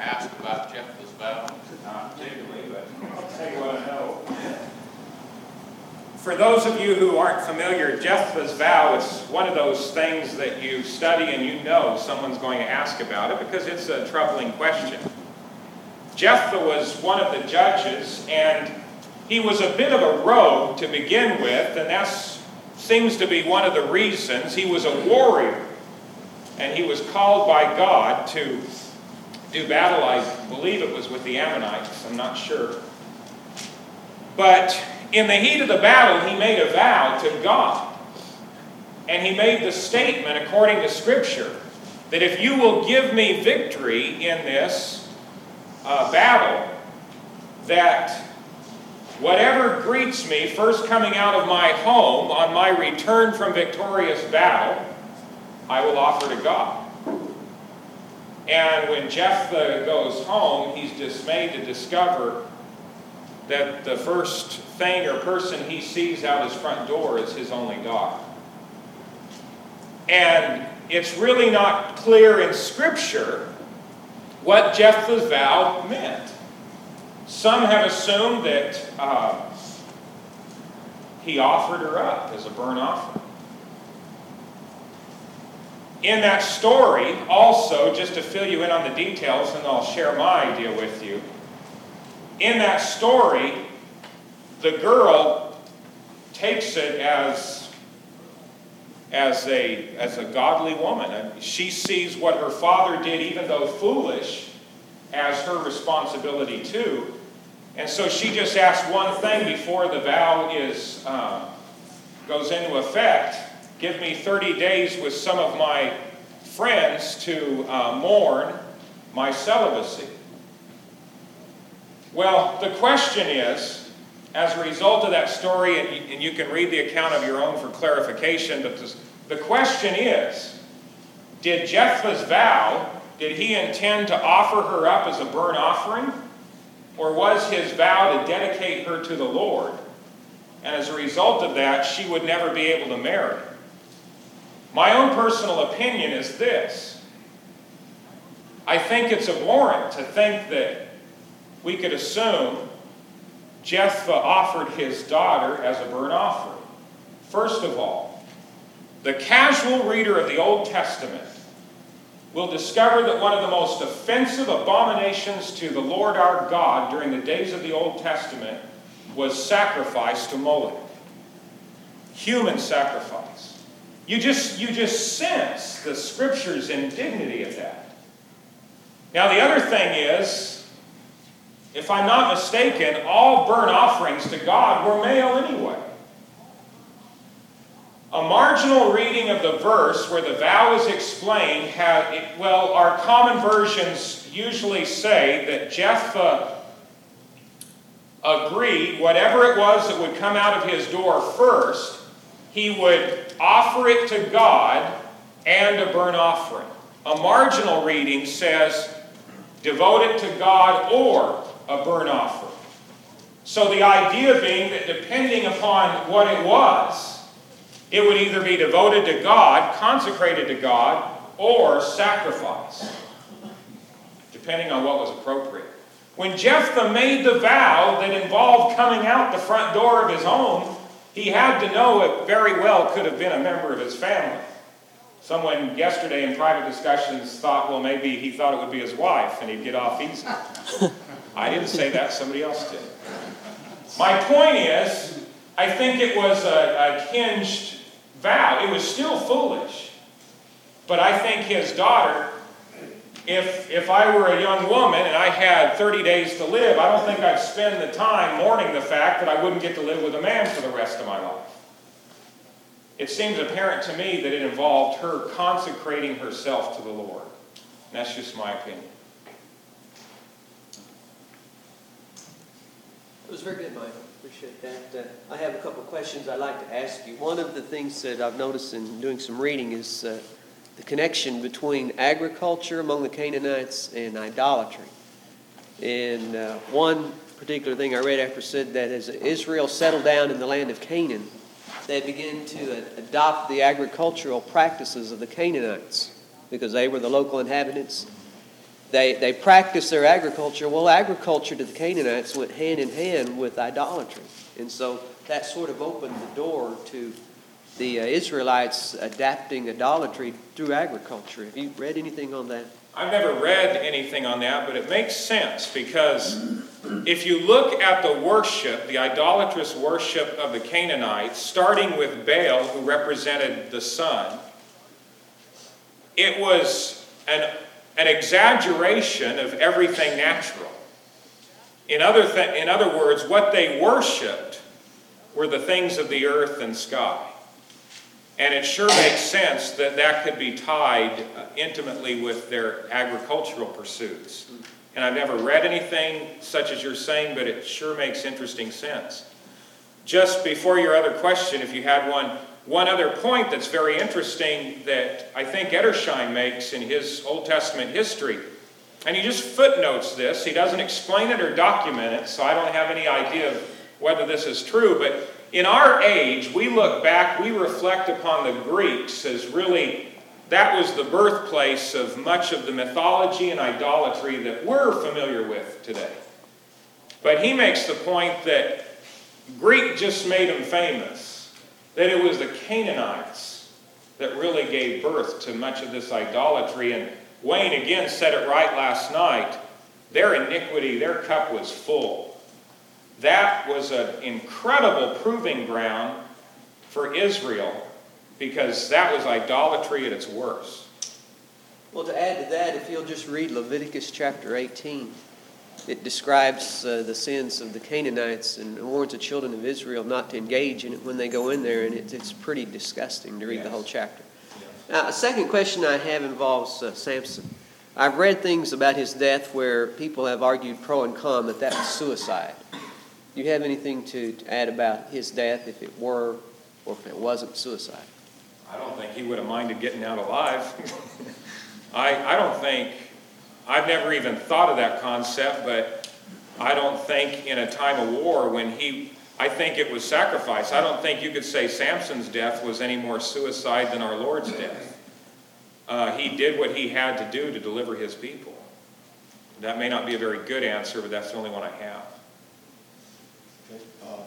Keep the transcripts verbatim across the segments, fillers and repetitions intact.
ask about Jephthah's vow? Not particularly, but I'll tell you what I know. For those of you who aren't familiar, Jephthah's vow is one of those things that you study and you know someone's going to ask about it because it's a troubling question. Jephthah was one of the judges, and he was a bit of a rogue to begin with, and that seems to be one of the reasons. He was a warrior, and he was called by God to do battle. I believe it was with the Ammonites, I'm not sure. But in the heat of the battle, he made a vow to God. And he made the statement, according to Scripture, that if you will give me victory in this uh, battle, that whatever greets me first coming out of my home on my return from victorious battle, I will offer to God. And when Jephthah goes home, he's dismayed to discover that the first thing or person he sees out his front door is his only daughter. And it's really not clear in Scripture what Jephthah's vow meant. Some have assumed that uh, he offered her up as a burnt offering. In that story, also, just to fill you in on the details, and I'll share my idea with you, in that story, the girl takes it as, as, a, as a godly woman. She sees what her father did, even though foolish, as her responsibility too. And so she just asks one thing before the vow is uh, goes into effect. Give me thirty days with some of my friends to uh, mourn my celibacy. Well, the question is, as a result of that story, and you, and you can read the account of your own for clarification, but this, the question is, did Jephthah's vow, did he intend to offer her up as a burnt offering? Or was his vow to dedicate her to the Lord? And as a result of that, she would never be able to marry. My own personal opinion is this. I think it's abhorrent to think that we could assume Jephthah offered his daughter as a burnt offering. First of all, the casual reader of the Old Testament will discover that one of the most offensive abominations to the Lord our God during the days of the Old Testament was sacrifice to Moloch. Human sacrifice. You just, you just sense the Scripture's indignity of that. Now the other thing is, if I'm not mistaken, all burnt offerings to God were male anyway. A marginal reading of the verse where the vow is explained, had, well, our common versions usually say that Jephthah agreed, whatever it was that would come out of his door first, he would offer it to God and a burnt offering. A marginal reading says, devote it to God or a burnt offering. So the idea being that depending upon what it was, it would either be devoted to God, consecrated to God, or sacrifice, depending on what was appropriate. When Jephthah made the vow that involved coming out the front door of his home, he had to know it very well could have been a member of his family. Someone yesterday in private discussions thought, well, maybe he thought it would be his wife and he'd get off easy. I didn't say that, somebody else did. My point is, I think it was a, a hinged vow. It was still foolish. But I think his daughter, if, if I were a young woman and I had thirty days to live, I don't think I'd spend the time mourning the fact that I wouldn't get to live with a man for the rest of my life. It seems apparent to me that it involved her consecrating herself to the Lord. And that's just my opinion. It was very good, Mike. Appreciate that. Uh, I have a couple of questions I'd like to ask you. One of the things that I've noticed in doing some reading is uh, the connection between agriculture among the Canaanites and idolatry. And uh, one particular thing I read after said that as Israel settled down in the land of Canaan, they began to uh, adopt the agricultural practices of the Canaanites because they were the local inhabitants. they, they practice their agriculture. Well, agriculture to the Canaanites went hand in hand with idolatry. And so that sort of opened the door to the uh, Israelites adapting idolatry through agriculture. Have you read anything on that? I've never read anything on that, but it makes sense because if you look at the worship, the idolatrous worship of the Canaanites, starting with Baal, who represented the sun, it was an, an exaggeration of everything natural. In other, th- in other words, what they worshipped were the things of the earth and sky. And it sure makes sense that that could be tied uh, intimately with their agricultural pursuits. And I've never read anything such as you're saying, but it sure makes interesting sense. Just before your other question, if you had one, one other point that's very interesting that I think Edersheim makes in his Old Testament history, and he just footnotes this. He doesn't explain it or document it, so I don't have any idea of whether this is true, but in our age, we look back, we reflect upon the Greeks as really, that was the birthplace of much of the mythology and idolatry that we're familiar with today. But he makes the point that Greek just made them famous, that it was the Canaanites that really gave birth to much of this idolatry. And Wayne again said it right last night, their iniquity, their cup was full. That was an incredible proving ground for Israel because that was idolatry at its worst. Well, to add to that, if you'll just read Leviticus chapter eighteen, it describes uh, the sins of the Canaanites and warns the children of Israel not to engage in it when they go in there, and it, it's pretty disgusting to read yes. the whole chapter. Yes. Now, a second question I have involves uh, Samson. I've read things about his death where people have argued pro and con that that was suicide. Do you have anything to add about his death, if it were or if it wasn't suicide? I don't think he would have minded getting out alive. I, I don't think, I've never even thought of that concept, but I don't think in a time of war when he, I think it was sacrifice. I don't think you could say Samson's death was any more suicide than our Lord's death. Uh, he did what he had to do to deliver his people. That may not be a very good answer, but that's the only one I have. Um,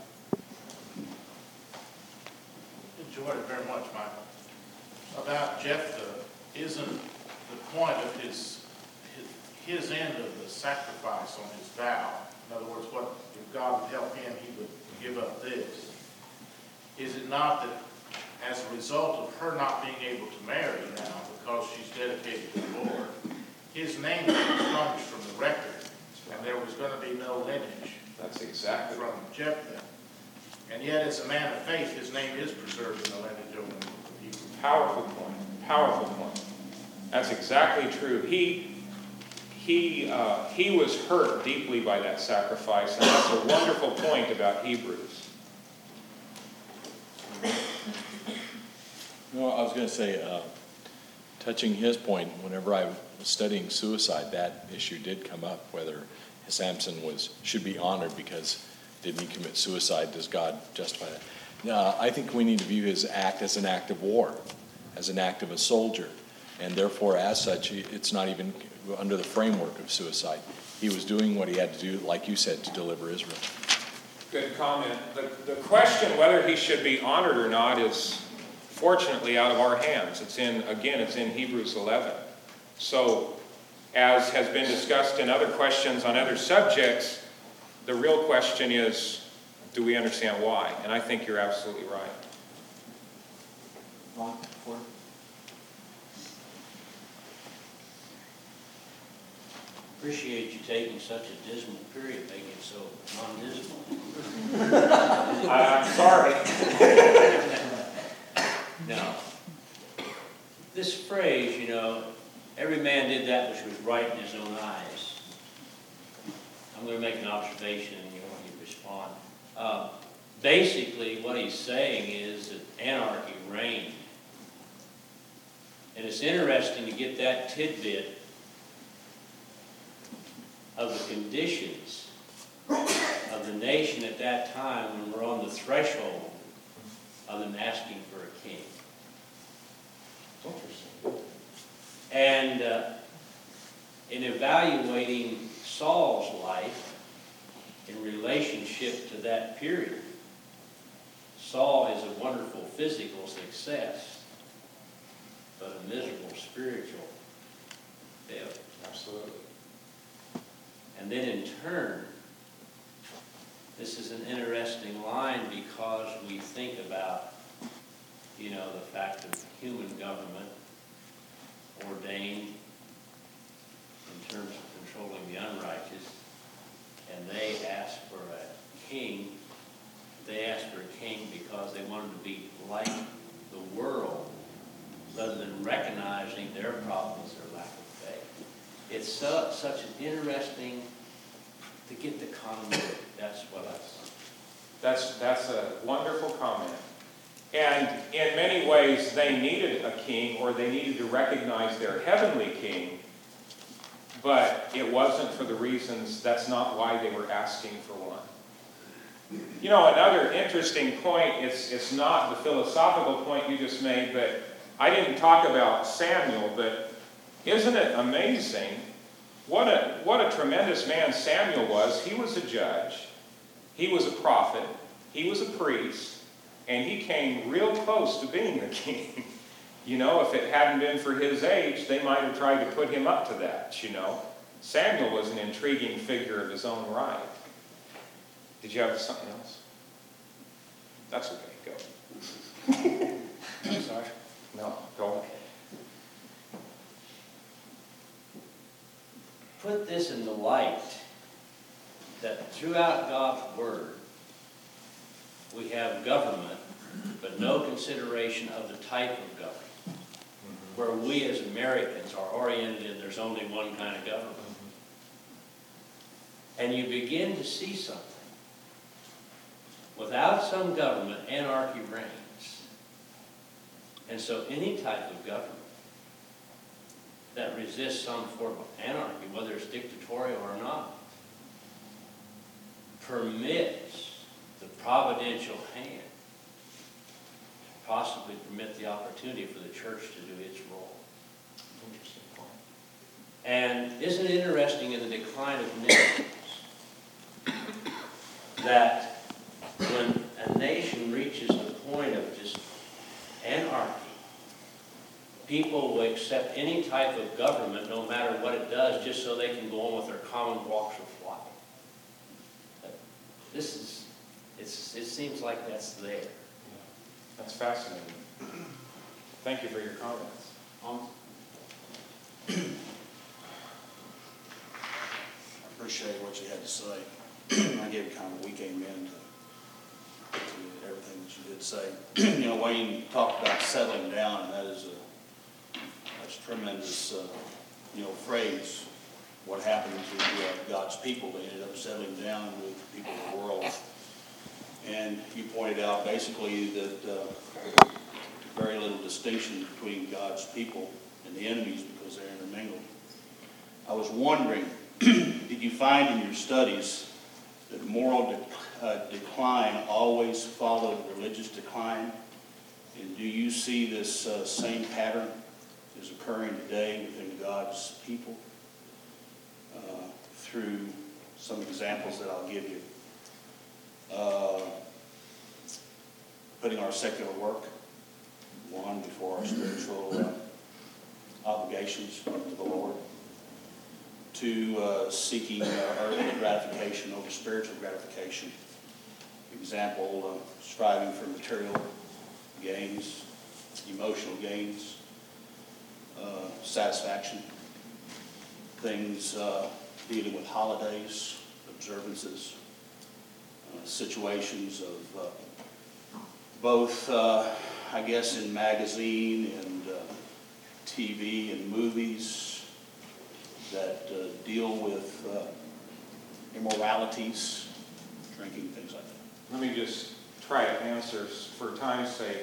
enjoyed it very much, Michael. About Jephthah, isn't the point of his, his his end of the sacrifice on his vow? In other words, what if God would help him, he would give up this. Is it not that as a result of her not being able to marry now because she's dedicated to the Lord, his name was expunged from the record, and there was going to be no lineage? That's exactly from Jephthah. And yet, as a man of faith, his name is preserved in the lineage of the people. Powerful point. Powerful point. That's exactly true. He he uh, he was hurt deeply by that sacrifice, and that's a wonderful point about Hebrews. No, I was going to say, uh, touching his point, whenever I was studying suicide, that issue did come up, whether Samson was should be honored because didn't he commit suicide? Does God justify that? No, I think we need to view his act as an act of war, as an act of a soldier, and therefore, as such, it's not even under the framework of suicide. He was doing what he had to do, like you said, to deliver Israel. Good comment. The, the question whether he should be honored or not is fortunately out of our hands. It's in, again, it's in Hebrews eleven. So, as has been discussed in other questions on other subjects, the real question is, do we understand why? And I think you're absolutely right. Ron, Appreciate you taking such a dismal period, making it so non-dismal. I'm sorry. Now, this phrase, you know, every man did that which was right in his own eyes. I'm going to make an observation and you want to respond. Uh, basically, what he's saying is that anarchy reigned. And it's interesting to get that tidbit of the conditions of the nation at that time when we're on the threshold of them asking for a king. Interesting. And uh, in evaluating Saul's life in relationship to that period, Saul is a wonderful physical success, but a miserable spiritual failure. Absolutely. And then in turn, this is an interesting line because we think about, you know, the fact of human government ordained in terms of controlling the unrighteous, and they asked for a king. They asked for a king because they wanted to be like the world rather than recognizing their problems or lack of faith. It's so, such an interesting, to get the continuity. That's what I thought. That's, that's a wonderful comment. And in many ways, they needed a king, or they needed to recognize their heavenly king, but it wasn't for the reasons, that's not why they were asking for one. You know, another interesting point, it's, it's not the philosophical point you just made, but I didn't talk about Samuel, but isn't it amazing what a, what a tremendous man Samuel was? He was a judge, he was a prophet, he was a priest, and he came real close to being the king. You know, if it hadn't been for his age, they might have tried to put him up to that, you know. Samuel was an intriguing figure of his own right. Did you have something else? That's okay, go. I'm sorry? No, go. Put this in the light that throughout God's Word, we have government, but no consideration of the type of government. Where we as Americans are oriented in there's only one kind of government. And you begin to see something. Without some government, anarchy reigns. And so any type of government that resists some form of anarchy, whether it's dictatorial or not, permits the providential hand, possibly permit the opportunity for the church to do its role. Interesting point. And isn't it interesting in the decline of nations that when a nation reaches the point of just anarchy, people will accept any type of government, no matter what it does, just so they can go on with their common walks of life. This is, it's, it seems like that's there. Yeah, that's fascinating. Thank you for your comments. Um, I appreciate what you had to say. I gave kind of a week amen to, to everything that you did say. You know, Wayne talked about settling down, and that is a, that's a tremendous, uh, you know, phrase. What happened to uh, God's people? They ended up settling down with the people of the world. And you pointed out basically that uh, very little distinction between God's people and the enemies because they're intermingled. I was wondering, did you find in your studies that moral de- uh, decline always followed religious decline? And do you see this uh, same pattern is occurring today within God's people uh, through some examples that I'll give you? Uh, putting our secular work, one, before our spiritual uh, obligations to the Lord. Two, uh, seeking uh, earthly gratification over spiritual gratification. Example, uh, striving for material gains, emotional gains, uh, satisfaction. Things uh, dealing with holidays, observances, uh, situations of uh, both, uh, I guess, in magazine and uh, T V and movies that uh, deal with uh, immoralities, drinking, things like that. Let me just try to answer for time's sake.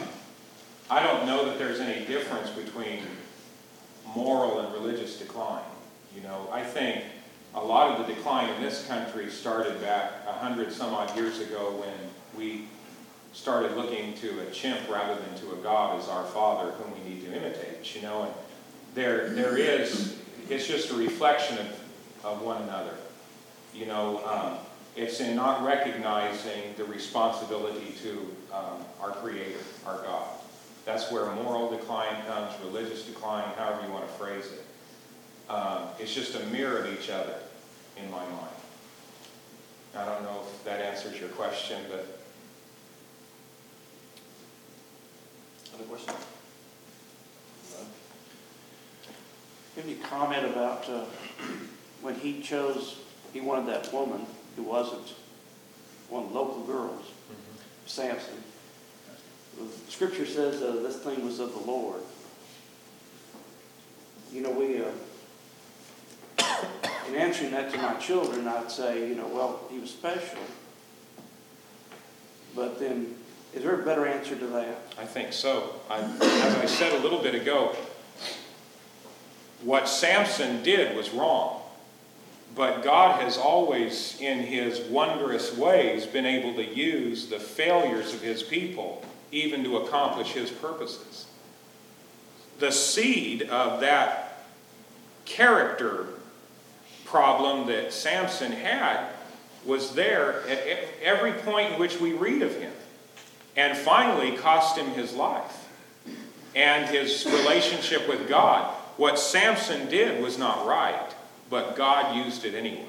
I don't know that there's any difference between moral and religious decline. You know, I think a lot of the decline in this country started back a hundred some odd years ago when we started looking to a chimp rather than to a God as our Father whom we need to imitate, you know. And there, there is, it's just a reflection of, of one another. You know, um, it's in not recognizing the responsibility to um, our Creator, our God. That's where moral decline comes, religious decline, however you want to phrase it. Um, it's just a mirror of each other in my mind. I don't know if that answers your question, but... Other questions? Have any comment about uh, when he chose, he wanted that woman who wasn't one of the local girls, mm-hmm. Samson. The scripture says uh, this thing was of the Lord. You know, we, uh, in answering that to my children, I'd say, you know, well, he was special. But then, is there a better answer to that? I think so. I, as I said a little bit ago, what Samson did was wrong. But God has always, in his wondrous ways, been able to use the failures of his people even to accomplish his purposes. The seed of that character problem that Samson had was there at every point in which we read of him, and finally cost him his life and his relationship with God. What Samson did was not right, but God used it anyway.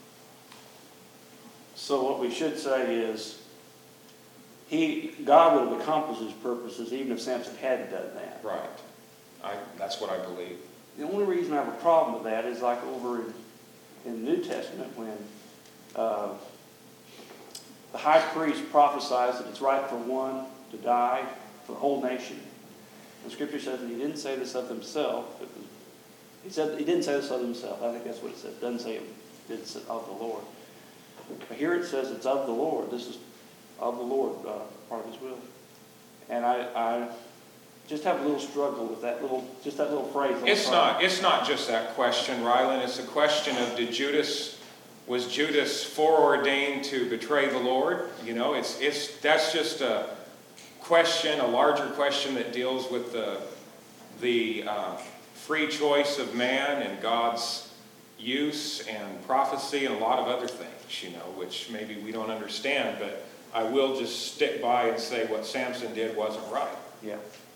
So what we should say is, he, God would have accomplished his purposes even if Samson hadn't done that. Right. I, that's what I believe. The only reason I have a problem with that is like over in, in the New Testament when uh, the high priest prophesies that it's right for one to die for the whole nation. The scripture says that he didn't say this of himself. It was, he said he didn't say this of himself. I think that's what it said. It doesn't say it, it's of the Lord. But here it says it's of the Lord. This is of the Lord, uh, part of his will. And I, I just have a little struggle with that little, just that little phrase. It's not, it's not just that question, Ryland. It's a question of did Judas, was Judas foreordained to betray the Lord? You know, it's, it's, that's just a question, a larger question that deals with the, the uh, free choice of man and God's use and prophecy and a lot of other things, you know, which maybe we don't understand, but I will just stick by and say what Samson did wasn't right. Yeah.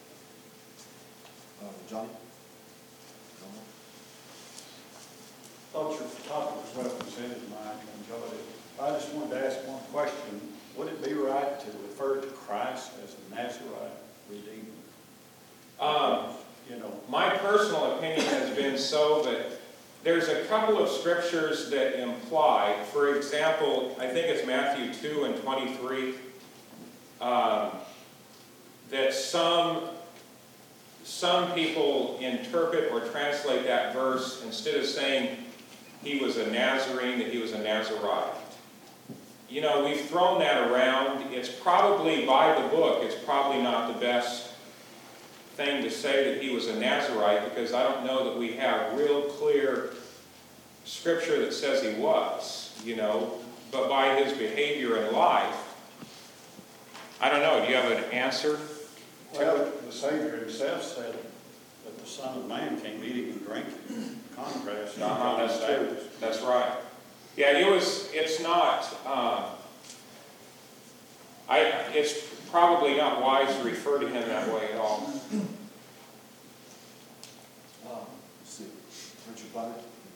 Uh, Johnny? Thought your topic was well presented, Mike, and enjoyed it. I just wanted to ask one question. Would it be right to refer to Christ as a Nazarite Redeemer? Um, You know, my personal opinion has been so, but there's a couple of scriptures that imply, for example, I think it's Matthew two and twenty-three, um, that some, some people interpret or translate that verse, instead of saying he was a Nazarene, that he was a Nazarite. You know, we've thrown that around. It's probably, by the book, it's probably not the best thing to say that he was a Nazarite, because I don't know that we have real clear scripture that says he was, you know, but by his behavior in life, I don't know. Do you have an answer? well, the Savior himself said that the Son of Man came eating and drinking. Contrast. to Uh-huh, John that's the true. Baptist. That's right. Yeah, it was, it's not, um, I, it's probably not wise to refer to him that way at all. Um, let's see. Richard Potter?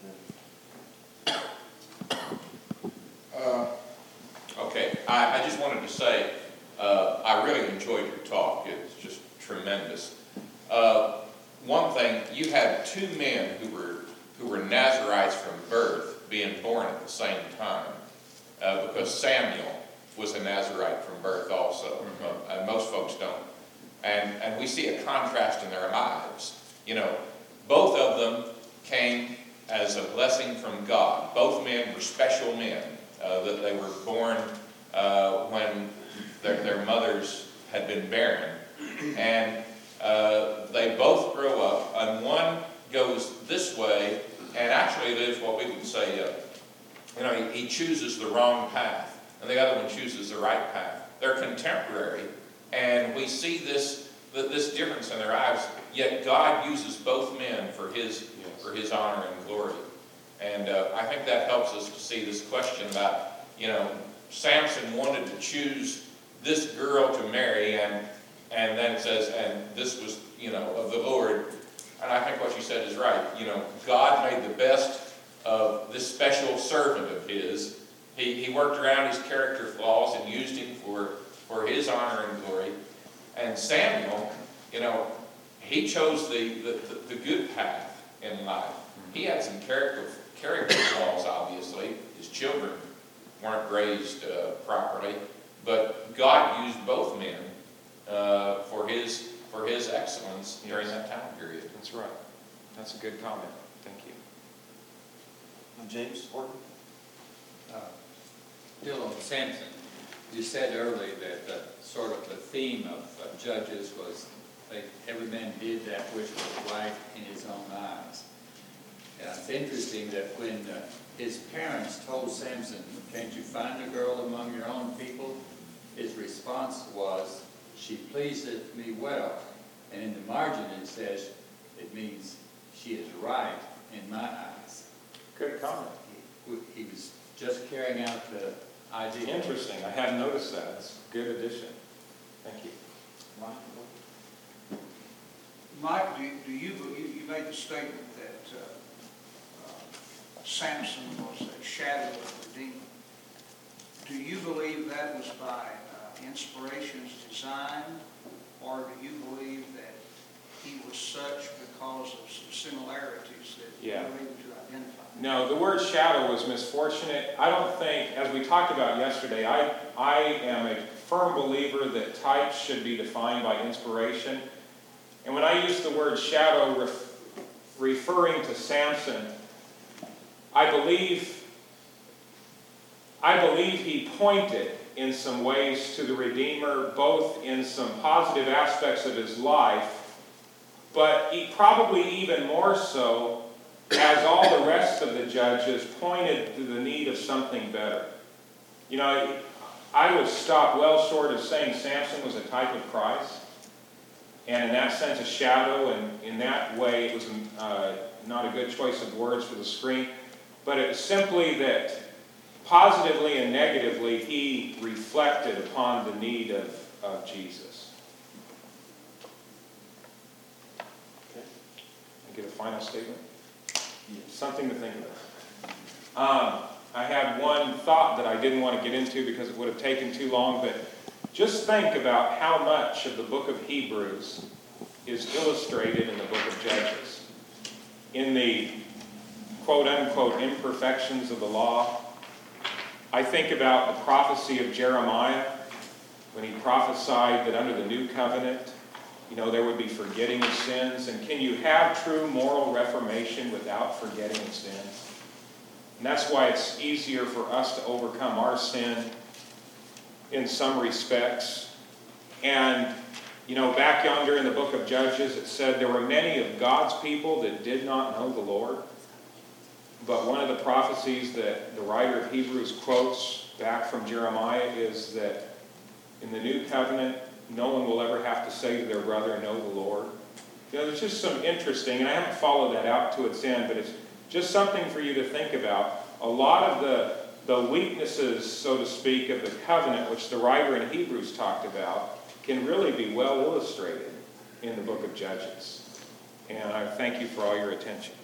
Uh, Okay, I, I just wanted to say, uh, I really enjoyed your talk. It's just tremendous. Uh, one thing, you had two men who were who were Nazarites from birth being born at the same time, uh, because Samuel was a Nazarite from birth also, mm-hmm. uh, and most folks don't. And, and we see a contrast in their lives. You know, both of them came as a blessing from God. Both men were special men, uh, that they were born uh, when their, their mothers had been barren. And uh, they both grow up, and one goes this way and actually lives what we would say, uh, you know, he, he chooses the wrong path, and the other one chooses the right path. They're contemporary, and we see this this difference in their lives, yet God uses both men for his for his honor and glory. And uh, I think that helps us to see this question about, you know, Samson wanted to choose this girl to marry, and and then it says, and this was, you know, of the Lord. And I think what you said is right. You know, God made the best of this special servant of his. He, he worked around his character flaws and used him for, for his honor and glory. And Samuel, you know, he chose the, the, the, the good path in life. He had some character, character flaws, obviously. His children weren't raised uh, properly. But God used both men uh, for his for his excellence during that time period. That's right. That's a good comment. Thank you. Uh, James Horton? Uh, Still on Samson, you said earlier that the, sort of the theme of, of Judges was they, every man did that which was right in his own eyes. And it's interesting that when uh, his parents told Samson, "Can't you find a girl among your own people?" his response was, "She pleaseth me well." And in the margin it says, it means she is right in my eyes. Good comment. He, he was just carrying out the idea. Interesting. I hadn't noticed that. It's a good addition. Thank you. Mike, do, do you, you, you made the statement that uh, uh, Samson was a shadow of the Redeemer. Do you believe that was by uh, inspiration's design, or do you believe that he was such because of some similarities that Yeah. you were able to identify? No, the word shadow was misfortunate. I don't think, as we talked about yesterday, I, I am a firm believer that types should be defined by inspiration. And when I use the word shadow ref, referring to Samson, I believe, I believe he pointed in some ways to the Redeemer, both in some positive aspects of his life, but he probably even more so, as all the rest of the judges, pointed to the need of something better. You know, I would stop well short of saying Samson was a type of Christ, and in that sense a shadow, and in that way it was uh, not a good choice of words for the screen, but it was simply that positively and negatively he reflected upon the need of, of Jesus. Okay. I get a final statement? Something to think about. Um, I had one thought that I didn't want to get into because it would have taken too long, but just think about how much of the book of Hebrews is illustrated in the book of Judges. In the quote-unquote imperfections of the law, I think about the prophecy of Jeremiah when he prophesied that under the new covenant, you know, there would be forgetting of sins. And can you have true moral reformation without forgetting of sins? And that's why it's easier for us to overcome our sin in some respects. And, you know, back yonder in the book of Judges, it said there were many of God's people that did not know the Lord. But one of the prophecies that the writer of Hebrews quotes back from Jeremiah is that in the new covenant, no one will ever have to say to their brother, "Know the Lord." You know, there's just some interesting, and I haven't followed that out to its end, but it's just something for you to think about. A lot of the, the weaknesses, so to speak, of the covenant, which the writer in Hebrews talked about, can really be well illustrated in the book of Judges. And I thank you for all your attention.